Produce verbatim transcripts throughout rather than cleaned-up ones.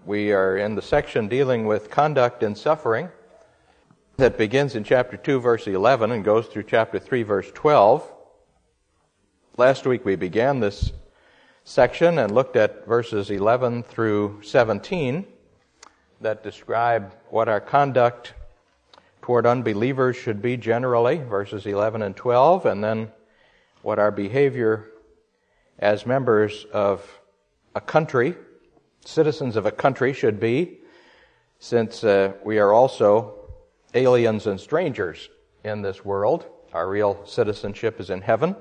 We are in the section dealing with conduct in suffering that begins in chapter two, verse eleven, and goes through chapter three, verse twelve. Last week we began this section and looked at verses eleven through seventeen that describe what our conduct toward unbelievers should be generally, verses eleven and twelve, and then what our behavior as members of a country, citizens of a country, should be, since uh, we are also aliens and strangers in this world. Our real citizenship is in heaven.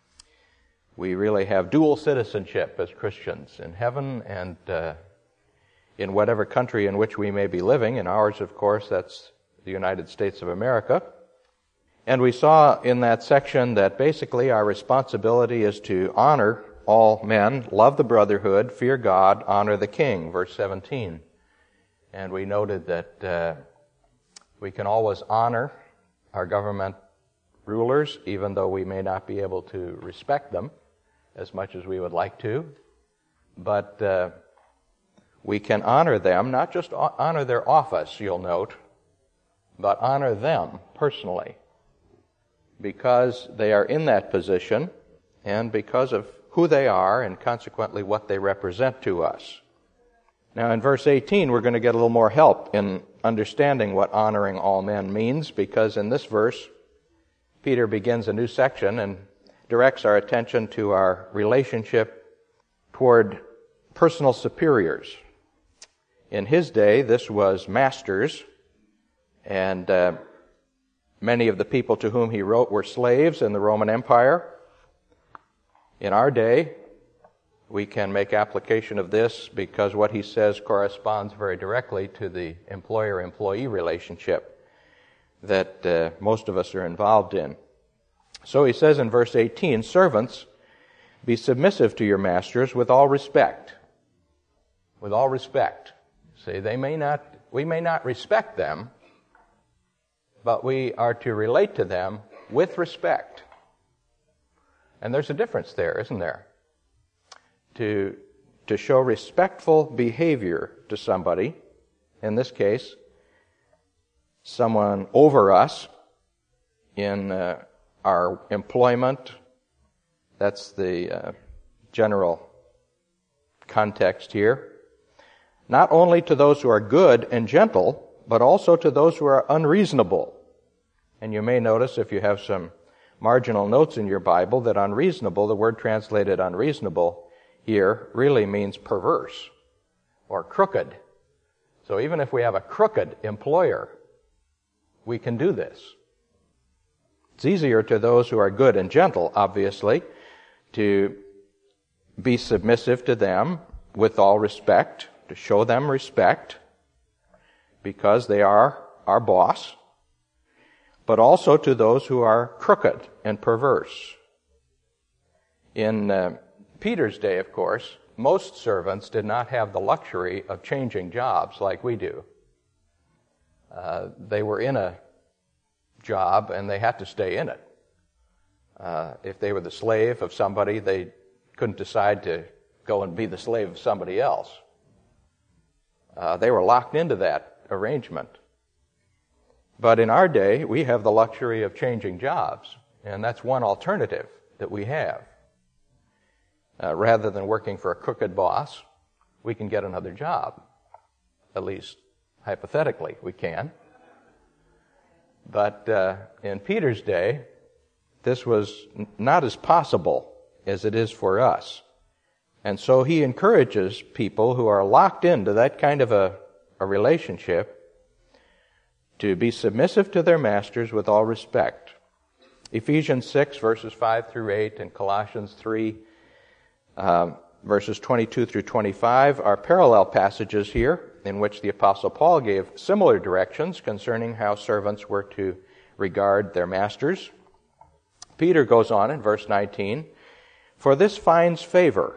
We really have dual citizenship as Christians, in heaven and uh, in whatever country in which we may be living. In ours, of course, that's the United States of America. And we saw in that section that basically our responsibility is to honor all men, love the brotherhood, fear God, honor the king, verse seventeen. And we noted that uh, we can always honor our government rulers, even though we may not be able to respect them as much as we would like to. But uh, we can honor them, not just honor their office, you'll note, but honor them personally, because they are in that position and because of who they are and consequently what they represent to us. Now in verse eighteen, we're going to get a little more help in understanding what honoring all men means, because in this verse, Peter begins a new section and directs our attention to our relationship toward personal superiors. In his day, this was masters, and uh, many of the people to whom he wrote were slaves in the Roman Empire. In our day, we can make application of this because what he says corresponds very directly to the employer-employee relationship that uh, most of us are involved in. So he says in verse eighteen, "Servants, be submissive to your masters with all respect." With all respect. See, they may not, we may not respect them, but we are to relate to them with respect. And there's a difference there, isn't there? To, to show respectful behavior to somebody, in this case, someone over us in uh, our employment. That's the uh, general context here. Not only to those who are good and gentle, but also to those who are unreasonable. And you may notice, if you have some marginal notes in your Bible, that unreasonable, the word translated unreasonable here, really means perverse or crooked. So even if we have a crooked employer, we can do this. It's easier to those who are good and gentle, obviously, to be submissive to them with all respect, to show them respect, because they are our boss, but also to those who are crooked and perverse. In uh, Peter's day, of course, most servants did not have the luxury of changing jobs like we do. Uh, they were in a job and they had to stay in it. Uh, if they were the slave of somebody, they couldn't decide to go and be the slave of somebody else. Uh, they were locked into that arrangement. But in our day, we have the luxury of changing jobs, and that's one alternative that we have. Uh, rather than working for a crooked boss, we can get another job. At least, hypothetically, we can. But uh, in Peter's day, this was n- not as possible as it is for us. And so he encourages people who are locked into that kind of a, a relationship to be submissive to their masters with all respect. Ephesians six, verses five through eight, and Colossians three, um, verses twenty-two through twenty-five are parallel passages here in which the Apostle Paul gave similar directions concerning how servants were to regard their masters. Peter goes on in verse nineteen, "For this finds favor."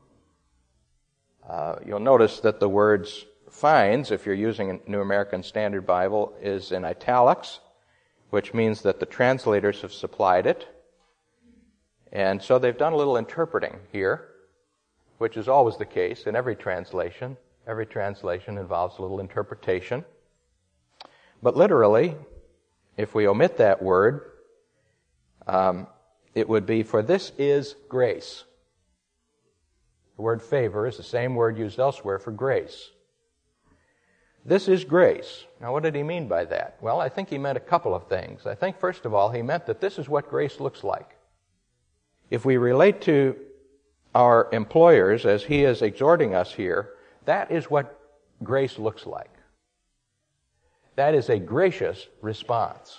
Uh, you'll notice that the words finds, if you're using a New American Standard Bible, is in italics, which means that the translators have supplied it. And so they've done a little interpreting here, which is always the case in every translation. Every translation involves a little interpretation. But literally, if we omit that word, um, it would be, for this is grace. The word favor is the same word used elsewhere for grace. This is grace. Now, what did he mean by that? Well, I think he meant a couple of things. I think, first of all, he meant that this is what grace looks like. If we relate to our employers as he is exhorting us here, that is what grace looks like. That is a gracious response.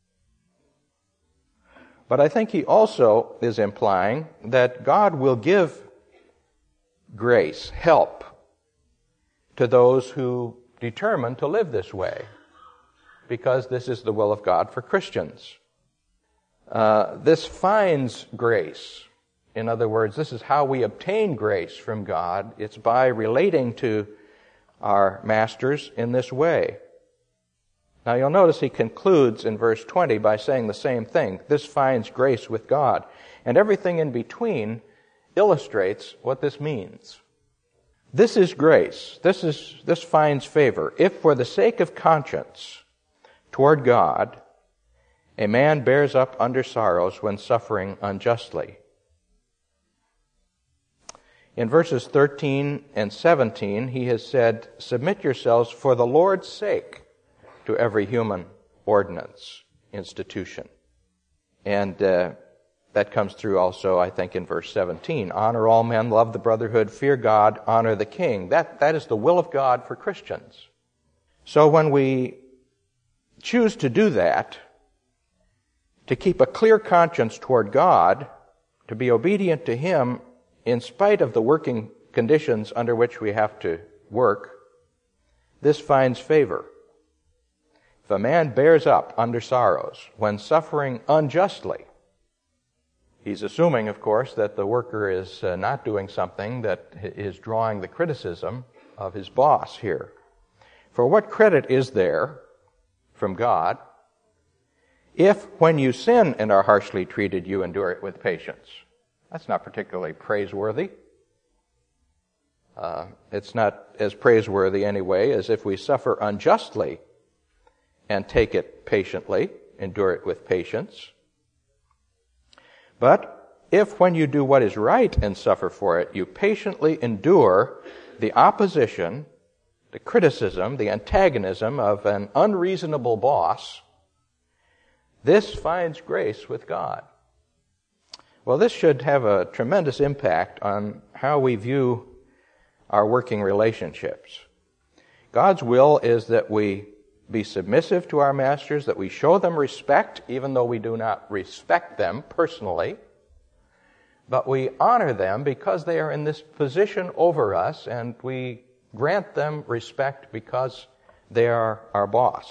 But I think he also is implying that God will give grace, help, to those who determine to live this way, because this is the will of God for Christians. Uh, this finds grace. In other words, this is how we obtain grace from God. It's by relating to our masters in this way. Now you'll notice he concludes in verse twenty by saying the same thing. This finds grace with God. And everything in between illustrates what this means. This is grace. This is, this finds favor. If for the sake of conscience toward God, a man bears up under sorrows when suffering unjustly. In verses thirteen and seventeen, he has said, submit yourselves for the Lord's sake to every human ordinance, institution. And uh, that comes through also, I think, in verse seventeen. Honor all men, love the brotherhood, fear God, honor the king. That, that is the will of God for Christians. So when we choose to do that, to keep a clear conscience toward God, to be obedient to Him in spite of the working conditions under which we have to work, this finds favor. If a man bears up under sorrows when suffering unjustly, he's assuming, of course, that the worker is uh, not doing something that is drawing the criticism of his boss here. For what credit is there from God if, when you sin and are harshly treated, you endure it with patience? That's not particularly praiseworthy. Uh, it's not as praiseworthy anyway as if we suffer unjustly and take it patiently, endure it with patience. But if, when you do what is right and suffer for it, you patiently endure the opposition, the criticism, the antagonism of an unreasonable boss, this finds grace with God. Well, this should have a tremendous impact on how we view our working relationships. God's will is that we be submissive to our masters, that we show them respect, even though we do not respect them personally, but we honor them because they are in this position over us, and we grant them respect because they are our boss.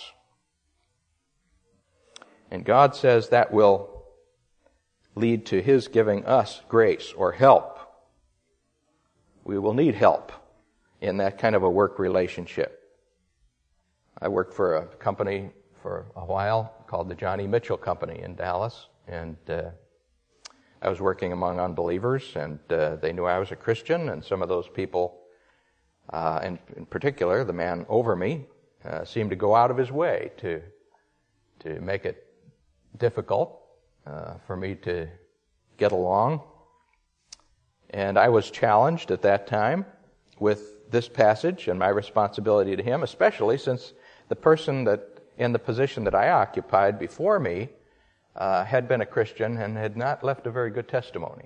And God says that will lead to His giving us grace or help. We will need help in that kind of a work relationship. I worked for a company for a while called the Johnny Mitchell Company in Dallas, and uh, I was working among unbelievers, and uh, they knew I was a Christian, and some of those people, uh, and in particular, the man over me, uh, seemed to go out of his way to to make it difficult uh, for me to get along. And I was challenged at that time with this passage and my responsibility to him, especially since the person that in the position that I occupied before me uh, had been a Christian and had not left a very good testimony.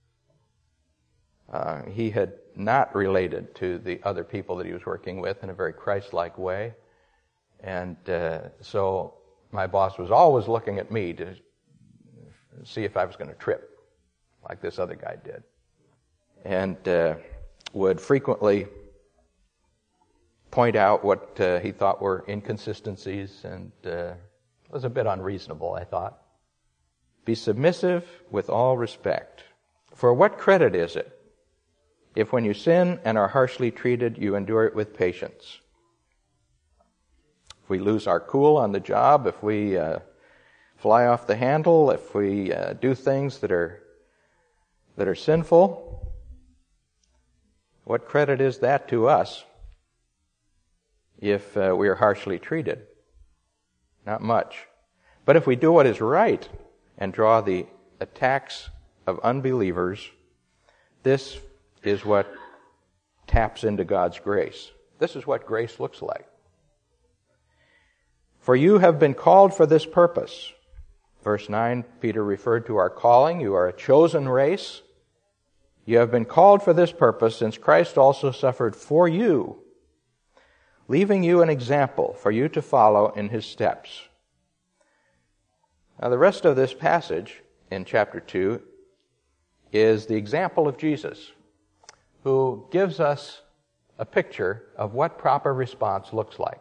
Uh, he had not related to the other people that he was working with in a very Christ-like way. And uh, so my boss was always looking at me to see if I was going to trip, like this other guy did. And uh, would frequently point out what uh, he thought were inconsistencies, and uh, was a bit unreasonable, I thought. Be submissive with all respect. For what credit is it if when you sin and are harshly treated, you endure it with patience? If we lose our cool on the job, if we uh, fly off the handle, if we uh, do things that are that are sinful, what credit is that to us if uh, we are harshly treated? Not much. But if we do what is right and draw the attacks of unbelievers, this is what taps into God's grace. This is what grace looks like. For you have been called for this purpose. Verse nine, Peter referred to our calling. You are a chosen race. You have been called for this purpose, since Christ also suffered for you, leaving you an example for you to follow in his steps. Now, the rest of this passage in chapter two is the example of Jesus, who gives us a picture of what proper response looks like.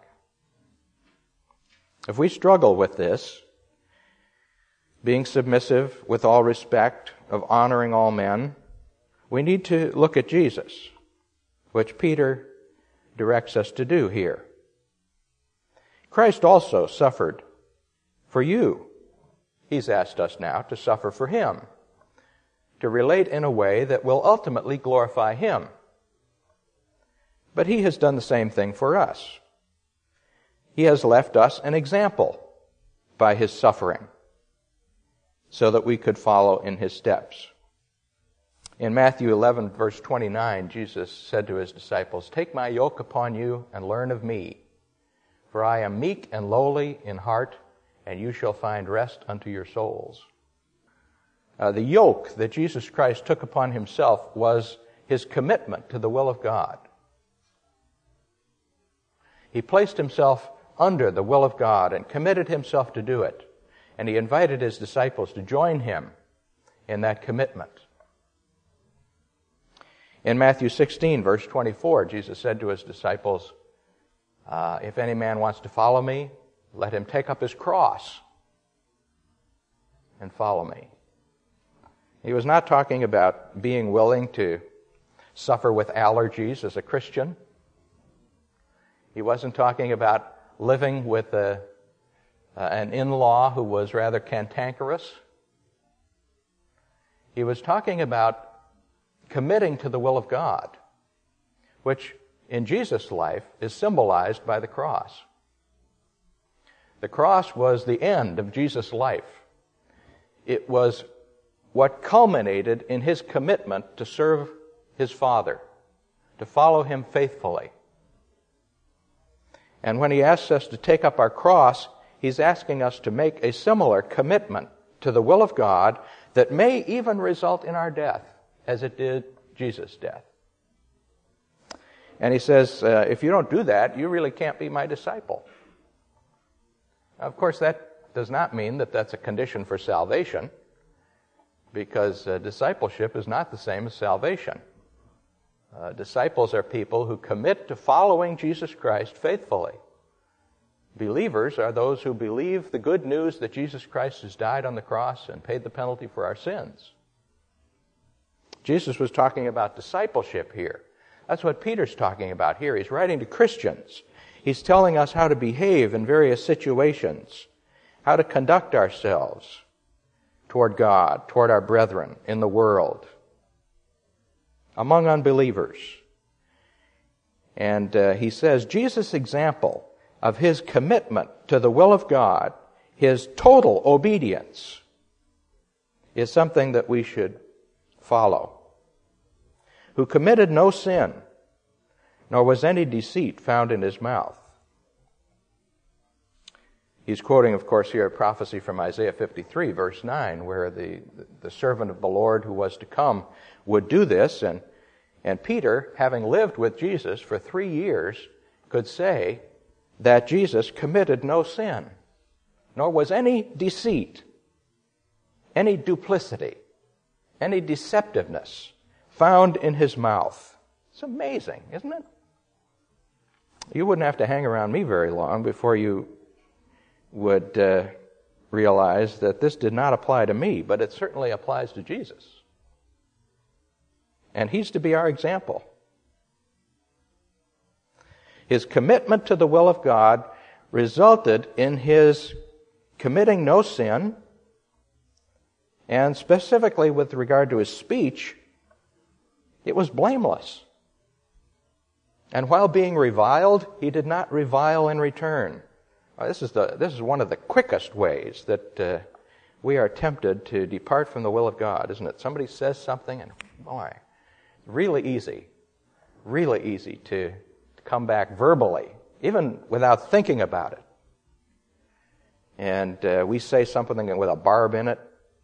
If we struggle with this, being submissive with all respect, of honoring all men, we need to look at Jesus, which Peter directs us to do here. Christ also suffered for you. He's asked us now to suffer for him, to relate in a way that will ultimately glorify him. But he has done the same thing for us. He has left us an example by his suffering, so that we could follow in his steps. In Matthew eleven, verse twenty-nine, Jesus said to his disciples, "Take my yoke upon you and learn of me, for I am meek and lowly in heart, and you shall find rest unto your souls." Uh, the yoke that Jesus Christ took upon himself was his commitment to the will of God. He placed himself under the will of God and committed himself to do it. And he invited his disciples to join him in that commitment. In Matthew sixteen, verse twenty-four, Jesus said to his disciples, uh, if any man wants to follow me, let him take up his cross and follow me. He was not talking about being willing to suffer with allergies as a Christian. He wasn't talking about living with a, uh, an in-law who was rather cantankerous. He was talking about committing to the will of God, which in Jesus' life is symbolized by the cross. The cross was the end of Jesus' life. It was what culminated in his commitment to serve his Father, to follow him faithfully. And when he asks us to take up our cross, he's asking us to make a similar commitment to the will of God that may even result in our death, as it did Jesus' death. And he says, uh, if you don't do that, you really can't be my disciple. Now, of course, that does not mean that that's a condition for salvation, because uh, discipleship is not the same as salvation. Uh, disciples are people who commit to following Jesus Christ faithfully. Believers are those who believe the good news that Jesus Christ has died on the cross and paid the penalty for our sins. Jesus was talking about discipleship here. That's what Peter's talking about here. He's writing to Christians. He's telling us how to behave in various situations, how to conduct ourselves toward God, toward our brethren in the world, among unbelievers. And uh, he says Jesus' example of his commitment to the will of God, his total obedience, is something that we should follow. Who committed no sin, nor was any deceit found in his mouth. He's quoting, of course, here a prophecy from Isaiah fifty-three, verse nine, where the, the servant of the Lord who was to come would do this. And, and Peter, having lived with Jesus for three years, could say that Jesus committed no sin, nor was any deceit, any duplicity, any deceptiveness found in his mouth. It's amazing, isn't it? You wouldn't have to hang around me very long before you would uh, realize that this did not apply to me, but it certainly applies to Jesus. And he's to be our example. His commitment to the will of God resulted in his committing no sin, and specifically with regard to his speech, it was blameless. And while being reviled, he did not revile in return. Well, this is the this is one of the quickest ways that uh, we are tempted to depart from the will of God, isn't it? Somebody says something, and boy, really easy, really easy to come back verbally, even without thinking about it. And uh, we say something with a barb in it.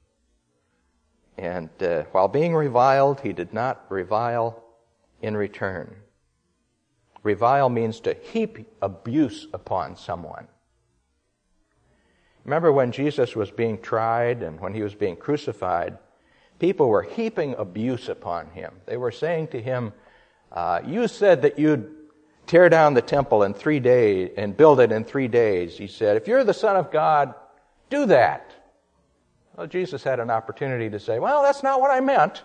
And uh, while being reviled, he did not revile in return. Revile means to heap abuse upon someone. Remember when Jesus was being tried and when he was being crucified, people were heaping abuse upon him. They were saying to him, uh, you said that you'd tear down the temple in three days and build it in three days. He said, if you're the Son of God, do that. Well, Jesus had an opportunity to say, well, that's not what I meant.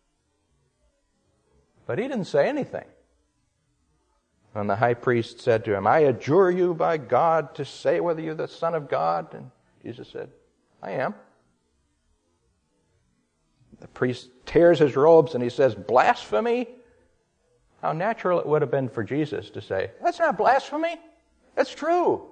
But he didn't say anything. And the high priest said to him, I adjure you by God to say whether you're the Son of God. And Jesus said, I am. The priest tears his robes and he says, blasphemy? How natural it would have been for Jesus to say, that's not blasphemy. That's true.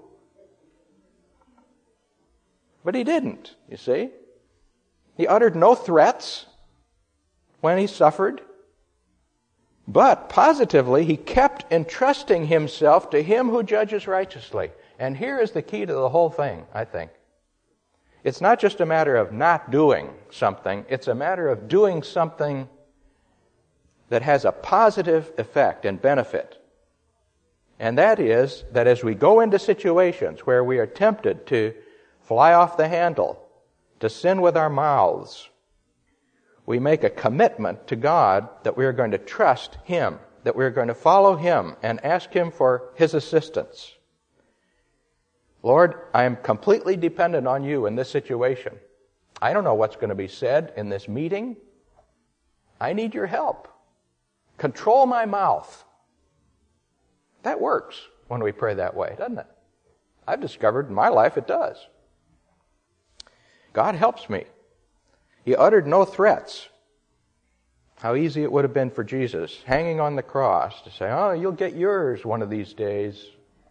But he didn't, you see. He uttered no threats when he suffered. But positively, he kept entrusting himself to him who judges righteously. And here is the key to the whole thing, I think. It's not just a matter of not doing something. It's a matter of doing something that has a positive effect and benefit. And that is that as we go into situations where we are tempted to fly off the handle, to sin with our mouths, we make a commitment to God that we are going to trust Him, that we are going to follow Him and ask Him for His assistance. Lord, I am completely dependent on You in this situation. I don't know what's going to be said in this meeting. I need Your help. Control my mouth. That works when we pray that way, doesn't it? I've discovered in my life it does. God helps me. He uttered no threats. How easy it would have been for Jesus, hanging on the cross, to say, oh, you'll get yours one of these days.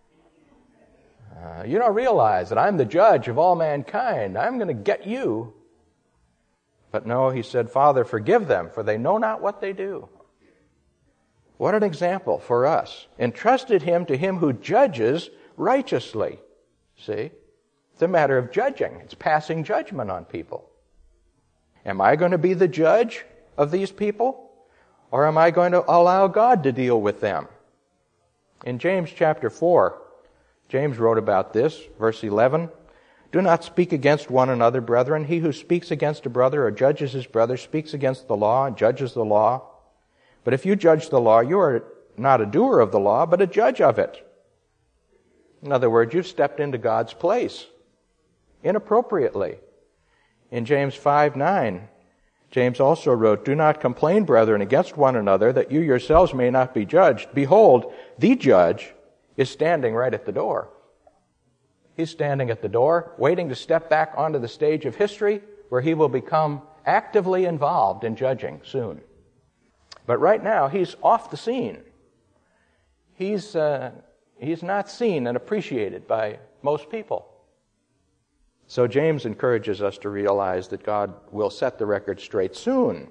Uh, you don't realize that I'm the judge of all mankind. I'm going to get you. But no, he said, Father, forgive them, for they know not what they do. What an example for us. Entrusted him to him who judges righteously. See? It's a matter of judging. It's passing judgment on people. Am I going to be the judge of these people? Or am I going to allow God to deal with them? In James chapter four, James wrote about this, verse eleven. Do not speak against one another, brethren. He who speaks against a brother or judges his brother speaks against the law and judges the law. But if you judge the law, you are not a doer of the law, but a judge of it. In other words, you've stepped into God's place inappropriately. In James five nine, James also wrote, Do not complain, brethren, against one another, that you yourselves may not be judged. Behold, the judge is standing right at the door. He's standing at the door, waiting to step back onto the stage of history, where he will become actively involved in judging soon. But right now, he's off the scene. He's, uh, he's not seen and appreciated by most people. So James encourages us to realize that God will set the record straight soon.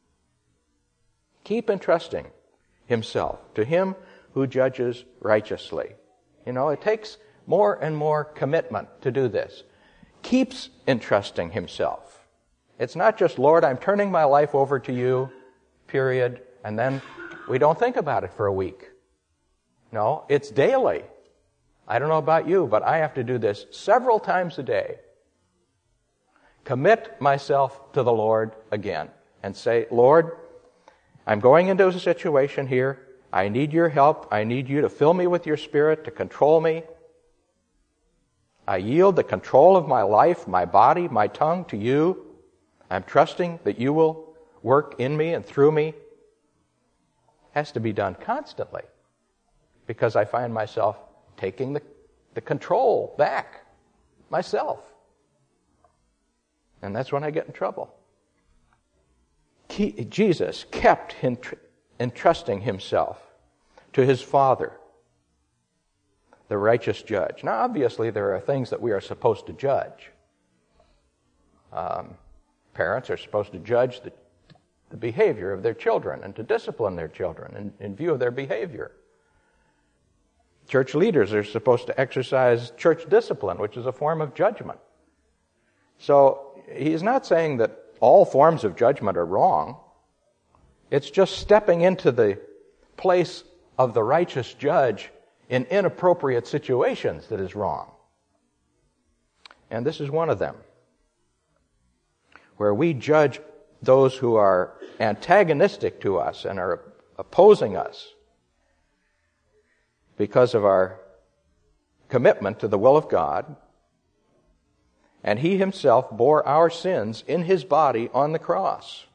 Keep entrusting himself to him who judges righteously. You know, it takes more and more commitment to do this. Keeps entrusting himself. It's not just, Lord, I'm turning my life over to you, period, and then we don't think about it for a week. No, it's daily. I don't know about you, but I have to do this several times a day. Commit myself to the Lord again and say, Lord, I'm going into a situation here. I need your help. I need you to fill me with your Spirit, to control me. I yield the control of my life, my body, my tongue to you. I'm trusting that you will work in me and through me. It has to be done constantly because I find myself taking the, the control back myself. And that's when I get in trouble. Jesus kept entrusting himself to his Father, the righteous judge. Now, obviously, there are things that we are supposed to judge. Um, parents are supposed to judge the, the behavior of their children and to discipline their children in, in view of their behavior. Church leaders are supposed to exercise church discipline, which is a form of judgment. So he's not saying that all forms of judgment are wrong. It's just stepping into the place of the righteous judge in inappropriate situations that is wrong. And this is one of them, where we judge those who are antagonistic to us and are opposing us because of our commitment to the will of God. And he himself bore our sins in his body on the cross.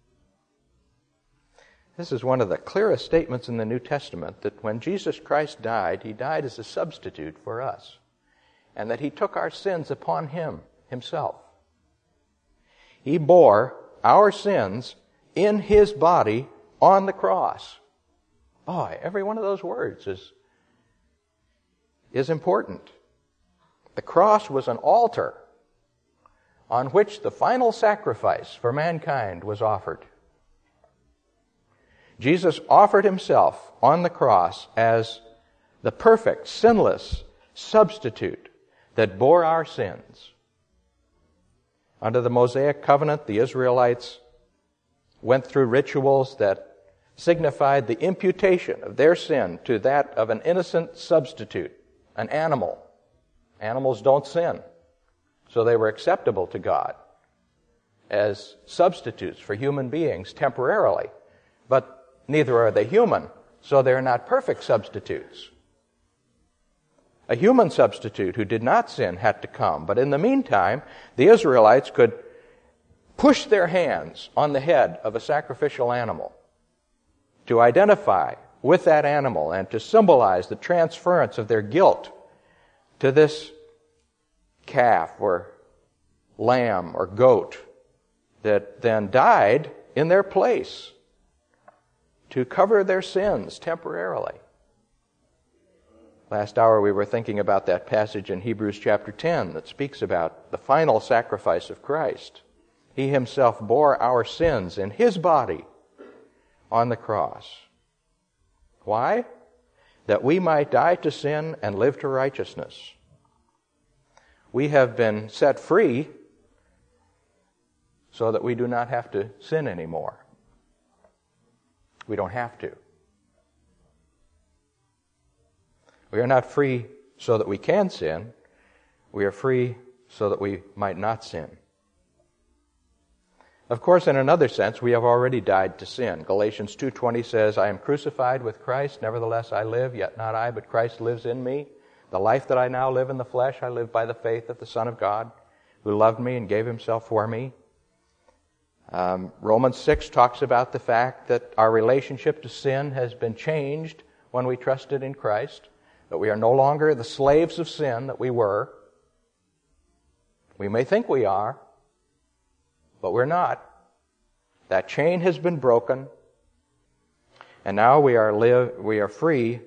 This is one of the clearest statements in the New Testament, that when Jesus Christ died, he died as a substitute for us, and that he took our sins upon him himself. He bore our sins in his body on the cross. Boy, every one of those words is, is important. The cross was an altar on which the final sacrifice for mankind was offered. Jesus offered himself on the cross as the perfect, sinless substitute that bore our sins. Under the Mosaic covenant, the Israelites went through rituals that signified the imputation of their sin to that of an innocent substitute, an animal. Animals don't sin, so they were acceptable to God as substitutes for human beings temporarily. But neither are they human, so they're not perfect substitutes. A human substitute who did not sin had to come, but in the meantime, the Israelites could push their hands on the head of a sacrificial animal to identify with that animal and to symbolize the transference of their guilt to this calf or lamb or goat that then died in their place to cover their sins temporarily. Last hour we were thinking about that passage in Hebrews chapter ten that speaks about the final sacrifice of Christ. He himself bore our sins in his body on the cross. Why? That we might die to sin and live to righteousness. We have been set free so that we do not have to sin anymore. We don't have to. We are not free so that we can sin. We are free so that we might not sin. Of course, in another sense, we have already died to sin. Galatians two twenty says, I am crucified with Christ, nevertheless I live, yet not I, but Christ lives in me. The life that I now live in the flesh, I live by the faith of the Son of God, who loved me and gave himself for me. Um, Romans six talks about the fact that our relationship to sin has been changed when we trusted in Christ, that we are no longer the slaves of sin that we were. We may think we are, but we're not. That chain has been broken, and now we are live, we are free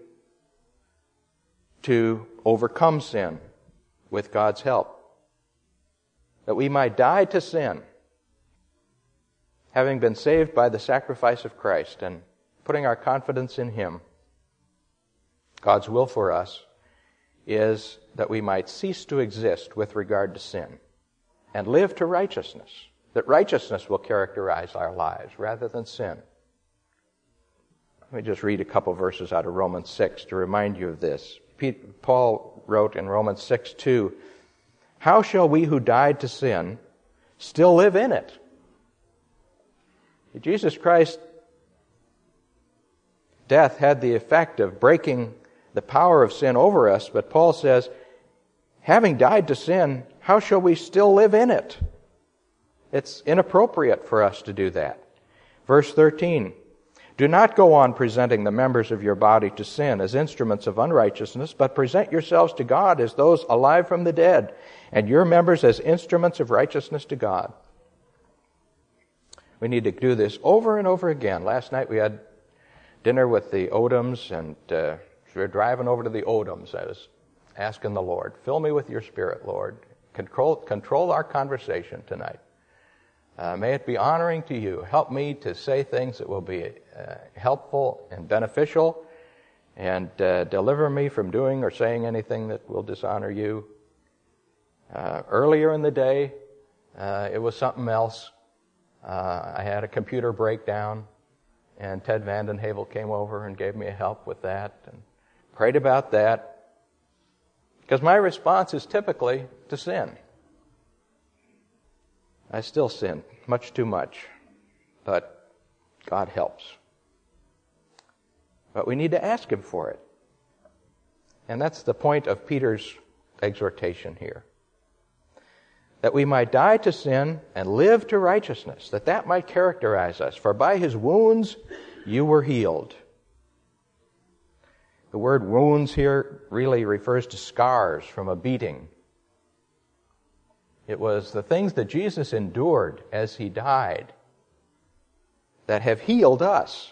to overcome sin with God's help. That we might die to sin, having been saved by the sacrifice of Christ and putting our confidence in him. God's will for us is that we might cease to exist with regard to sin and live to righteousness, that righteousness will characterize our lives rather than sin. Let me just read a couple verses out of Romans six to remind you of this. Paul wrote in Romans six two, how shall we who died to sin still live in it? Jesus Christ's death had the effect of breaking the power of sin over us, but Paul says, having died to sin, how shall we still live in it? It's inappropriate for us to do that. Verse thirteen, do not go on presenting the members of your body to sin as instruments of unrighteousness, but present yourselves to God as those alive from the dead, and your members as instruments of righteousness to God. We need to do this over and over again. Last night we had dinner with the Odoms, and uh, we were driving over to the Odoms. I was asking the Lord, fill me with your Spirit, Lord. Control, control our conversation tonight. Uh, may it be honoring to you. Help me to say things that will be uh, helpful and beneficial, and uh, deliver me from doing or saying anything that will dishonor you. Uh, earlier in the day, uh, it was something else. Uh, I had a computer breakdown, and Ted Vandenhavel came over and gave me a help with that, and prayed about that. Because my response is typically to sin. I still sin, much too much, but God helps. But we need to ask Him for it. And that's the point of Peter's exhortation here. That we might die to sin and live to righteousness, that that might characterize us. For by His wounds you were healed. The word wounds here really refers to scars from a beating. It was the things that Jesus endured as He died that have healed us.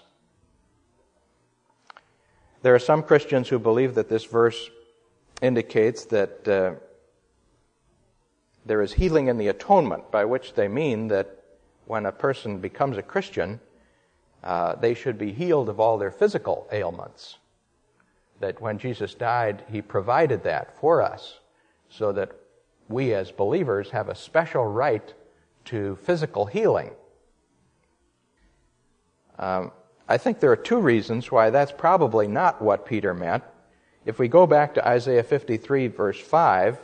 There are some Christians who believe that this verse indicates that uh, there is healing in the atonement, by which they mean that when a person becomes a Christian, uh, they should be healed of all their physical ailments. That when Jesus died, He provided that for us, so that we as believers have a special right to physical healing. Um, I think there are two reasons why that's probably not what Peter meant. If we go back to Isaiah fifty-three, verse five,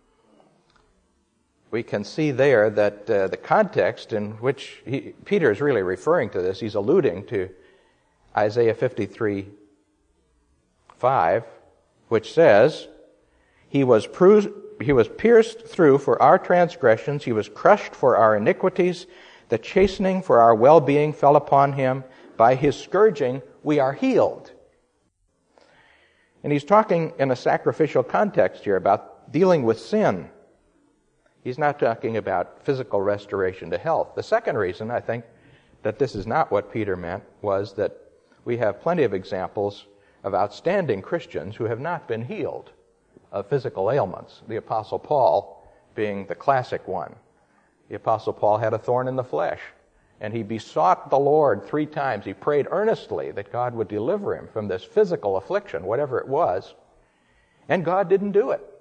we can see there that uh, the context in which he, Peter is really referring to this, he's alluding to Isaiah fifty-three, five, which says, He was bruised, He was pierced through for our transgressions, He was crushed for our iniquities, the chastening for our well-being fell upon Him. By His scourging we are healed. And he's talking in a sacrificial context here about dealing with sin. He's not talking about physical restoration to health. The second reason, I think, that this is not what Peter meant was that we have plenty of examples of outstanding Christians who have not been healed of physical ailments. The Apostle Paul being the classic one. The Apostle Paul had a thorn in the flesh, and he besought the Lord three times. He prayed earnestly that God would deliver him from this physical affliction, whatever it was, and God didn't do it.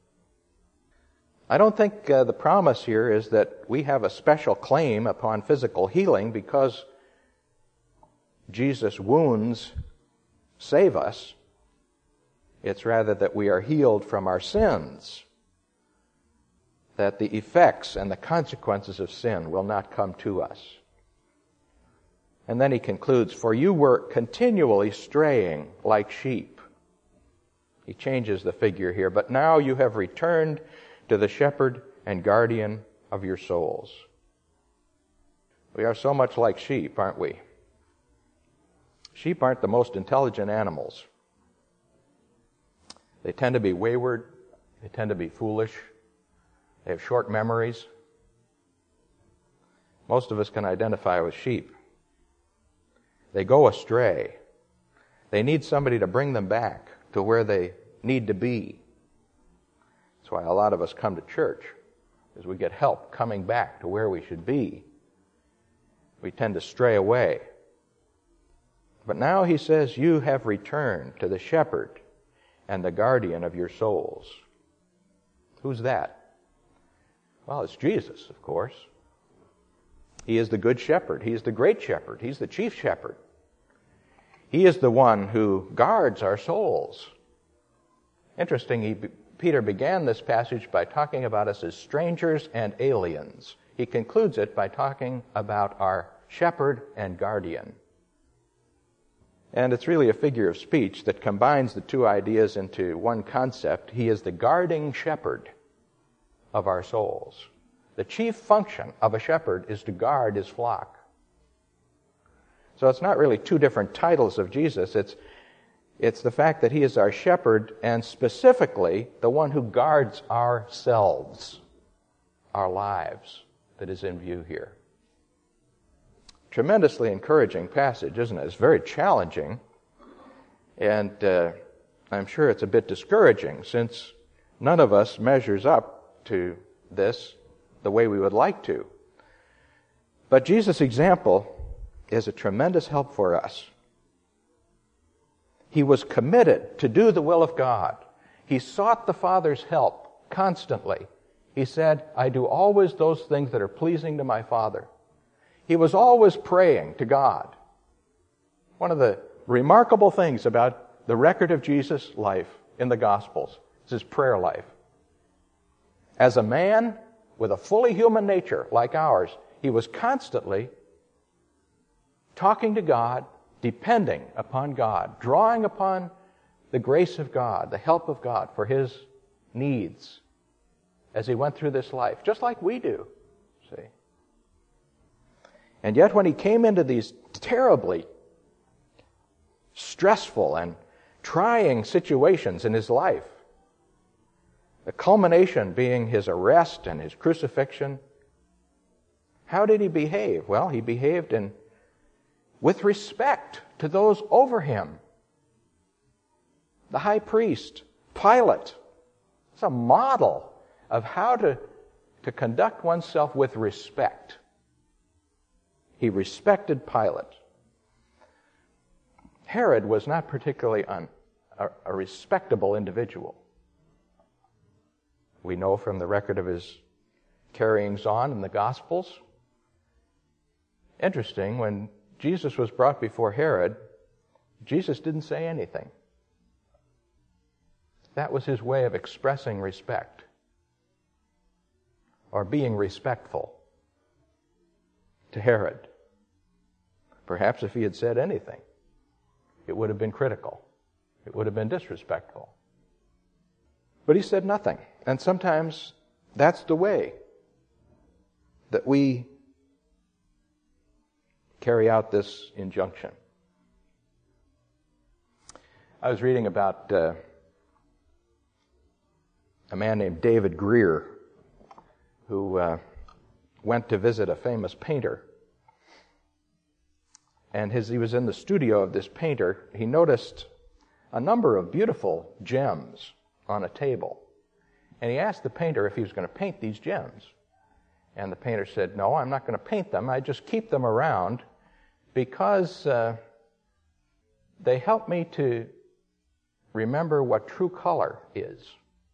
I don't think uh, the promise here is that we have a special claim upon physical healing because Jesus' wounds save us. It's rather that we are healed from our sins, that the effects and the consequences of sin will not come to us. And then he concludes, for you were continually straying like sheep. He changes the figure here, but now you have returned to the shepherd and guardian of your souls. We are so much like sheep, aren't we? Sheep aren't the most intelligent animals. They tend to be wayward. They tend to be foolish. They have short memories. Most of us can identify with sheep. They go astray. They need somebody to bring them back to where they need to be. That's why a lot of us come to church, because we get help coming back to where we should be. We tend to stray away. But now he says, you have returned to the shepherd and the guardian of your souls. Who's that? Well, it's Jesus, of course. He is the good shepherd. He is the great shepherd. He's the chief shepherd. He is the one who guards our souls. Interesting, he, Peter began this passage by talking about us as strangers and aliens. He concludes it by talking about our shepherd and guardian. And it's really a figure of speech that combines the two ideas into one concept. He is the guarding shepherd of our souls. The chief function of a shepherd is to guard his flock. So it's not really two different titles of Jesus. It's, it's the fact that he is our shepherd and specifically the one who guards ourselves, our lives, that is in view here. tremendously encouraging passage, isn't it? It's very challenging, and uh, I'm sure it's a bit discouraging since none of us measures up to this the way we would like to. But Jesus' example is a tremendous help for us. He was committed to do the will of God. He sought the Father's help constantly. He said, I do always those things that are pleasing to my Father. He was always praying to God. One of the remarkable things about the record of Jesus' life in the Gospels is his prayer life. As a man with a fully human nature like ours, he was constantly talking to God, depending upon God, drawing upon the grace of God, the help of God for his needs as he went through this life, just like we do, see. And yet when he came into these terribly stressful and trying situations in his life, the culmination being his arrest and his crucifixion, how did he behave? Well, he behaved in with respect to those over him. The high priest, Pilate, it's a model of how to, to conduct oneself with respect. He respected Pilate. Herod was not particularly un, a, a respectable individual. We know from the record of his carryings on in the Gospels. Interesting, when Jesus was brought before Herod, Jesus didn't say anything. That was his way of expressing respect or being respectful to Herod. Perhaps if he had said anything, it would have been critical. It would have been disrespectful. But he said nothing. And sometimes that's the way that we carry out this injunction. I was reading about uh, a man named David Greer who uh, went to visit a famous painter. And as he was in the studio of this painter, he noticed a number of beautiful gems on a table. And he asked the painter if he was going to paint these gems. And the painter said, no, I'm not going to paint them. I just keep them around because uh, they help me to remember what true color is.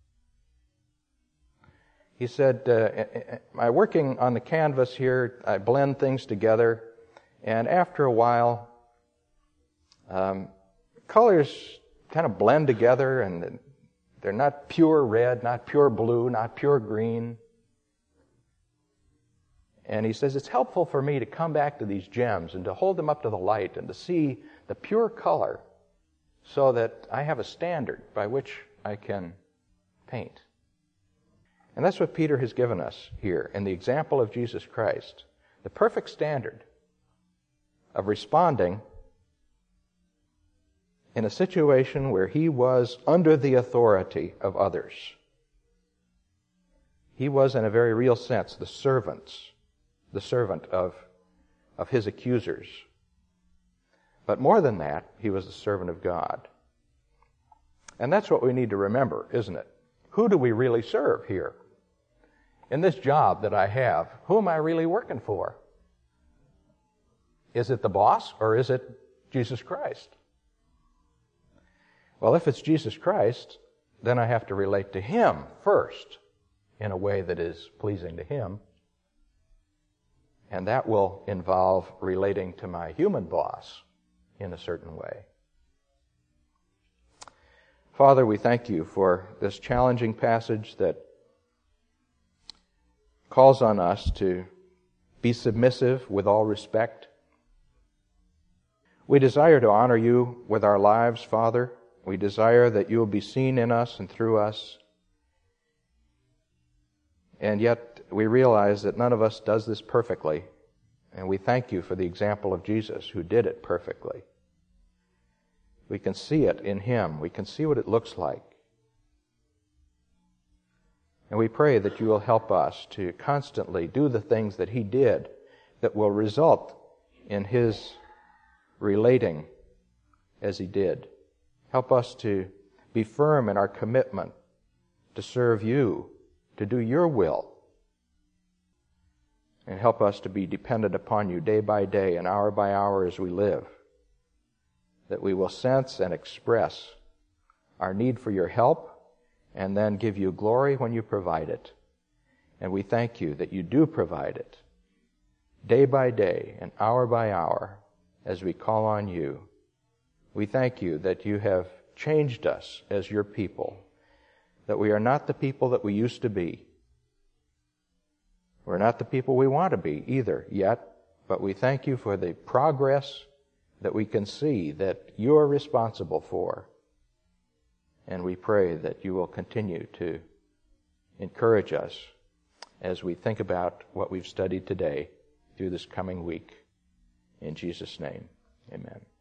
He said, uh, I'm working on the canvas here, I blend things together, and after a while, um, colors kind of blend together, and they're not pure red, not pure blue, not pure green. And he says, it's helpful for me to come back to these gems and to hold them up to the light and to see the pure color so that I have a standard by which I can paint. And that's what Peter has given us here in the example of Jesus Christ, the perfect standard of responding in a situation where he was under the authority of others. He was, in a very real sense, the servants, the servant of, of his accusers. But more than that, he was the servant of God. And that's what we need to remember, isn't it? Who do we really serve here? In this job that I have, who am I really working for? Is it the boss or is it Jesus Christ? Well, if it's Jesus Christ, then I have to relate to him first in a way that is pleasing to him. And that will involve relating to my human boss in a certain way. Father, we thank you for this challenging passage that calls on us to be submissive with all respect. We desire to honor you with our lives, Father. We desire that you will be seen in us and through us. And yet we realize that none of us does this perfectly. And we thank you for the example of Jesus who did it perfectly. We can see it in him. We can see what it looks like. And we pray that you will help us to constantly do the things that he did that will result in his relating as he did. Help us to be firm in our commitment to serve you, to do your will. And help us to be dependent upon you day by day and hour by hour as we live, that we will sense and express our need for your help and then give you glory when you provide it. And we thank you that you do provide it day by day and hour by hour as we call on you. We thank you that you have changed us as your people, that we are not the people that we used to be. We're not the people we want to be either yet, but we thank you for the progress that we can see that you're responsible for. And we pray that you will continue to encourage us as we think about what we've studied today through this coming week. In Jesus' name, amen.